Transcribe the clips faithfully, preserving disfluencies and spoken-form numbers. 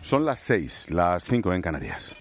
Son las seis, las cinco en Canarias.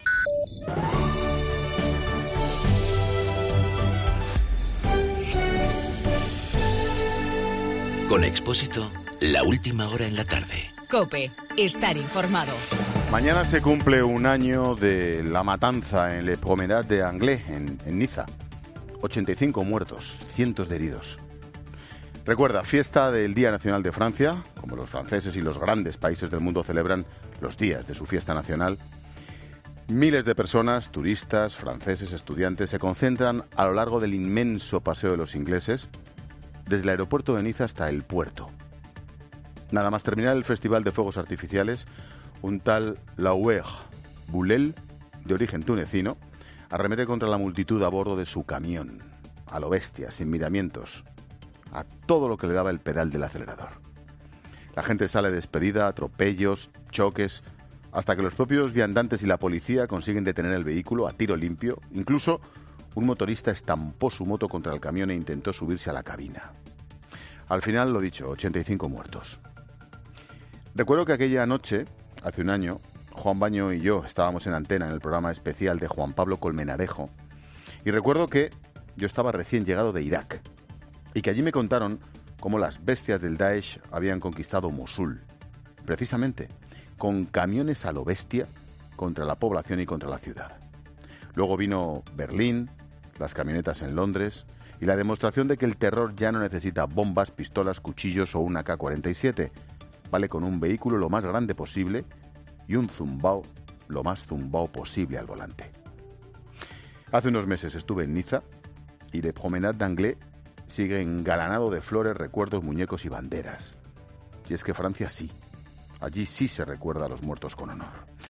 Con Expósito, la última hora en la tarde. COPE, estar informado. Mañana se cumple un año de la matanza en Le Promenade de Anglais, en, en Niza. ochenta y cinco muertos, cientos de heridos. Recuerda, fiesta del Día Nacional de Francia, como los franceses y los grandes países del mundo celebran los días de su fiesta nacional. Miles de personas, turistas, franceses, estudiantes, se concentran a lo largo del inmenso paseo de los ingleses, desde el aeropuerto de Niza hasta el puerto. Nada más terminar el Festival de Fuegos Artificiales, un tal Lauer Boulel, de origen tunecino, arremete contra la multitud a bordo de su camión, a lo bestia, sin miramientos, a todo lo que le daba el pedal del acelerador. La gente sale despedida, atropellos, choques, hasta que los propios viandantes y la policía consiguen detener el vehículo a tiro limpio. Incluso un motorista estampó su moto contra el camión e intentó subirse a la cabina. Al final, lo dicho, ochenta y cinco muertos. Recuerdo que aquella noche, hace un año, Juan Baño y yo estábamos en antena en el programa especial de Juan Pablo Colmenarejo, y recuerdo que yo estaba recién llegado de Irak, y que allí me contaron cómo las bestias del Daesh habían conquistado Mosul, precisamente con camiones a lo bestia contra la población y contra la ciudad. Luego vino Berlín, las camionetas en Londres y la demostración de que el terror ya no necesita bombas, pistolas, cuchillos o una A K cuarenta y siete. Vale con un vehículo lo más grande posible y un zumbao lo más zumbao posible al volante. Hace unos meses estuve en Niza y Le Promenade d'Anglais sigue engalanado de flores, recuerdos, muñecos y banderas. Y es que Francia sí, allí sí se recuerda a los muertos con honor.